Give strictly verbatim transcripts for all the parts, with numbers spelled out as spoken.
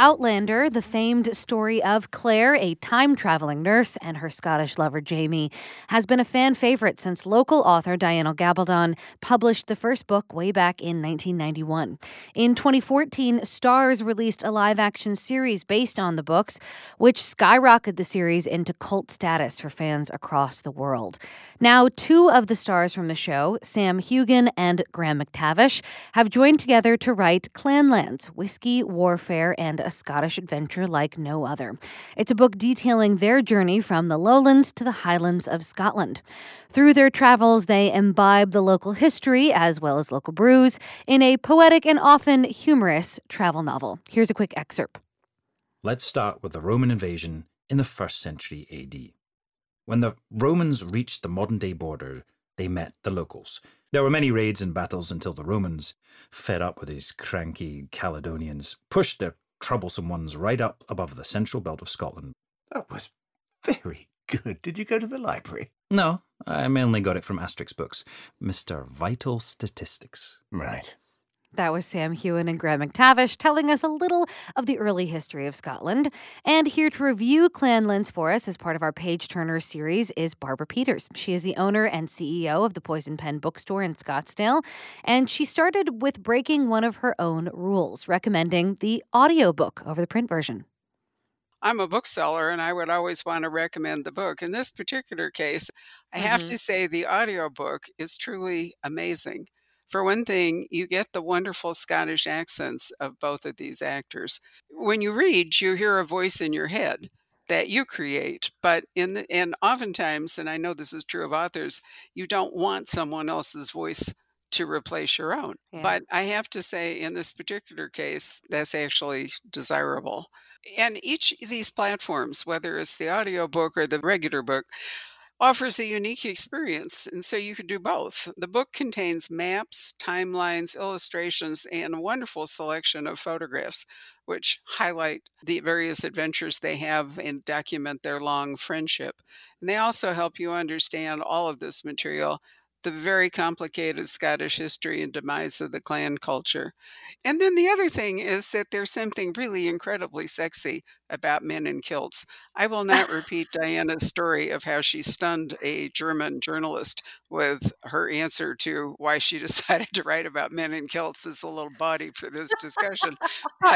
Outlander, the famed story of Claire, a time-traveling nurse, and her Scottish lover Jamie, has been a fan favorite since local author Diana Gabaldon published the first book way back in nineteen ninety-one. In twenty fourteen, Starz released a live-action series based on the books, which skyrocketed the series into cult status for fans across the world. Now, two of the stars from the show, Sam Heughan and Graham McTavish, have joined together to write Clanlands, Whiskey, Warfare, and a Scottish adventure like no other. It's a book detailing their journey from the lowlands to the highlands of Scotland. Through their travels, they imbibe the local history as well as local brews in a poetic and often humorous travel novel. Here's a quick excerpt. Let's start with the Roman invasion in the first century A D. When the Romans reached the modern-day border, they met the locals. There were many raids and battles until the Romans, fed up with these cranky Caledonians, pushed their troublesome ones right up above the central belt of Scotland. That was very good. Did you go to the library? No, I mainly got it from Asterix books. Mister Vital Statistics. Right. That was Sam Heughan and Graham McTavish telling us a little of the early history of Scotland. And here to review Clanlands for us as part of our Page Turner series is Barbara Peters. She is the owner and C E O of the Poison Pen Bookstore in Scottsdale. And she started with breaking one of her own rules, recommending the audiobook over the print version. I'm a bookseller and I would always want to recommend the book. In this particular case, I have Mhm. to say the audiobook is truly amazing. For one thing, you get the wonderful Scottish accents of both of these actors. When you read, you hear a voice in your head that you create, but in the, and oftentimes, and I know this is true of authors, you don't want someone else's voice to replace your own. Yeah. But I have to say, in this particular case, that's actually desirable. And each of these platforms, whether it's the audiobook or the regular book, offers a unique experience, and so you can do both. The book contains maps, timelines, illustrations, and a wonderful selection of photographs, which highlight the various adventures they have and document their long friendship. And they also help you understand all of this material, the very complicated Scottish history and demise of the clan culture. And then the other thing is that there's something really incredibly sexy about men in kilts. I will not repeat Diana's story of how she stunned a German journalist with her answer to why she decided to write about men in kilts as a little body for this discussion. But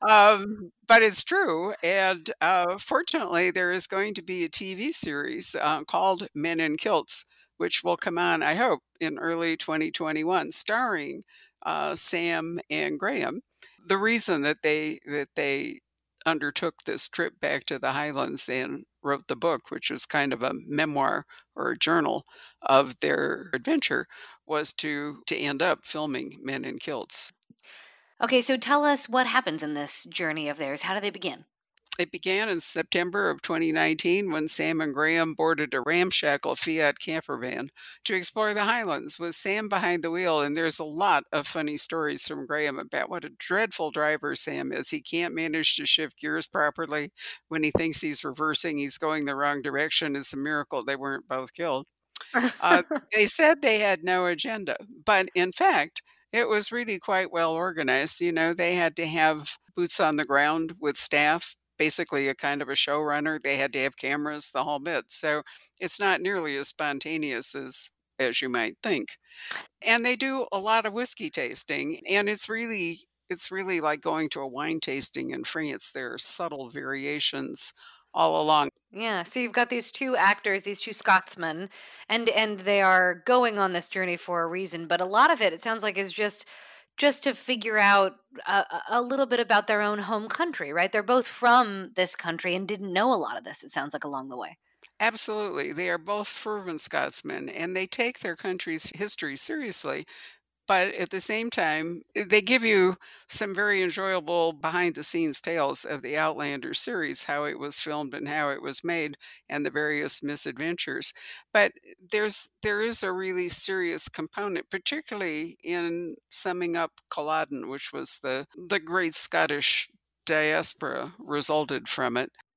um, but it's true. And uh, fortunately, there is going to be a T V series uh, called Men in Kilts, which will come on, I hope, in early twenty twenty-one, starring uh, Sam and Graham. The reason that they that they undertook this trip back to the Highlands and wrote the book, which was kind of a memoir or a journal of their adventure, was to to end up filming Men in Kilts. Okay, so tell us what happens in this journey of theirs. How do they begin? It began in September of twenty nineteen when Sam and Graham boarded a ramshackle Fiat camper van to explore the Highlands with Sam behind the wheel. And there's a lot of funny stories from Graham about what a dreadful driver Sam is. He can't manage to shift gears properly. When he thinks he's reversing, he's going the wrong direction. It's a miracle they weren't both killed. Uh, they said they had no agenda, but in fact, it was really quite well organized. You know, they had to have boots on the ground with staff, basically a kind of a showrunner. They had to have cameras, the whole bit. So it's not nearly as spontaneous as as you might think. And they do a lot of whiskey tasting, and it's really it's really like going to a wine tasting in France. There are subtle variations all along. Yeah, so you've got these two actors, these two Scotsmen, and and they are going on this journey for a reason. But a lot of it, it sounds like, is just just to figure out a, a a little bit about their own home country, right? They're both from this country and didn't know a lot of this. It sounds like along the way. Absolutely. They are both fervent Scotsmen and they take their country's history seriously. But at the same time, eh, they give you some very enjoyable behind the scenes tales of the Outlander series, how it was filmed and how it was made, and the various misadventures. But there's there is a really serious component, particularly in summing up Culloden, which was the the great Scottish diaspora resulted from it.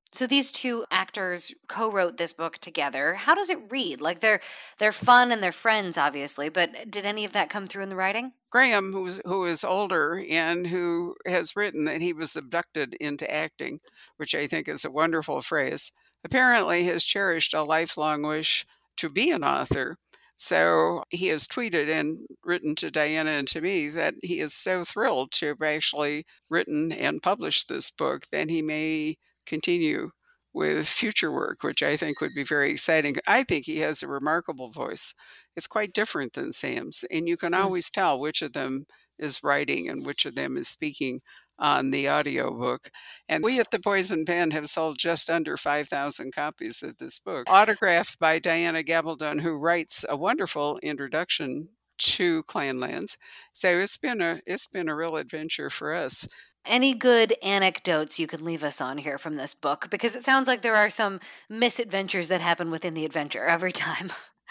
So these two actors co-wrote this book together. How does it read? Like they're they're fun and they're friends, obviously, but did any of that come through in the writing? Graham, who's who is older and who has written that he was abducted into acting, which I think is a wonderful phrase, apparently has cherished a lifelong wish to be an author. So he has tweeted and written to Diana and to me that he is so thrilled to have actually written and published this book that he may continue with future work, which I think would be very exciting. I think he has a remarkable voice. It's quite different than Sam's, and you can Mm. always tell which of them is writing and which of them is speaking on the audiobook. And we at the Poison Pen have sold just under five thousand copies of this book, autographed by Diana Gabaldon, who writes a wonderful introduction to Clanlands. So it's been a it's been a real adventure for us. Any good anecdotes you can leave us on here from this book? Because it sounds like there are some misadventures that happen within the adventure every time.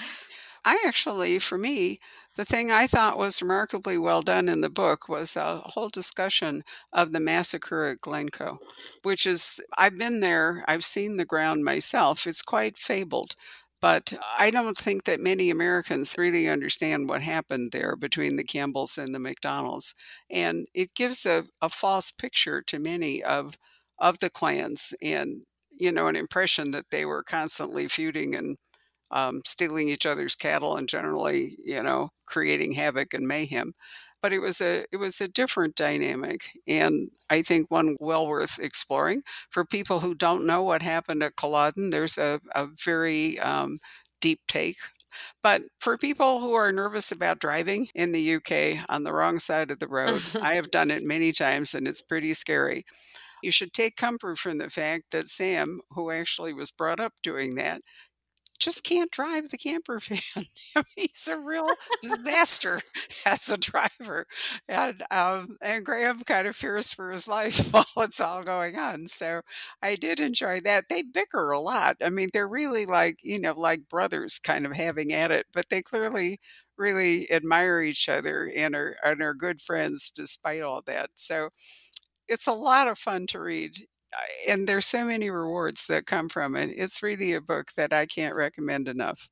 I actually, for me, the thing I thought was remarkably well done in the book was a whole discussion of the massacre at Glencoe, which is, I've been there, I've seen the ground myself. It's quite fabled, but I don't think that many Americans really understand what happened there between the Campbells and the McDonalds. And it gives a, a false picture to many of, of the clans and, you know, an impression that they were constantly feuding and um, stealing each other's cattle and generally, you know, creating havoc and mayhem. But it was a it was a different dynamic, and I think one well worth exploring for people who don't know what happened at Culloden. There's a, a very um, deep take. But for people who are nervous about driving in the U K on the wrong side of the road, I have done it many times and it's pretty scary. You should take comfort from the fact that Sam, who actually was brought up doing that, just can't drive the camper van. I mean, he's a real disaster as a driver. And um, and Graham kind of fears for his life while it's all going on. So I did enjoy that. They bicker a lot. I mean, they're really like, you know, like brothers kind of having at it, but they clearly really admire each other and are, and are good friends despite all that. So it's a lot of fun to read. Uh, And there's so many rewards that come from it. It's really a book that I can't recommend enough.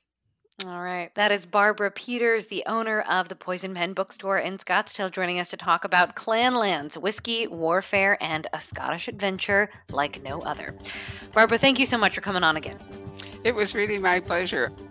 All right. That is Barbara Peters, the owner of the Poison Pen Bookstore in Scottsdale, joining us to talk about Clanlands, whiskey, warfare, and a Scottish adventure like no other. Barbara, thank you so much for coming on again. It was really my pleasure.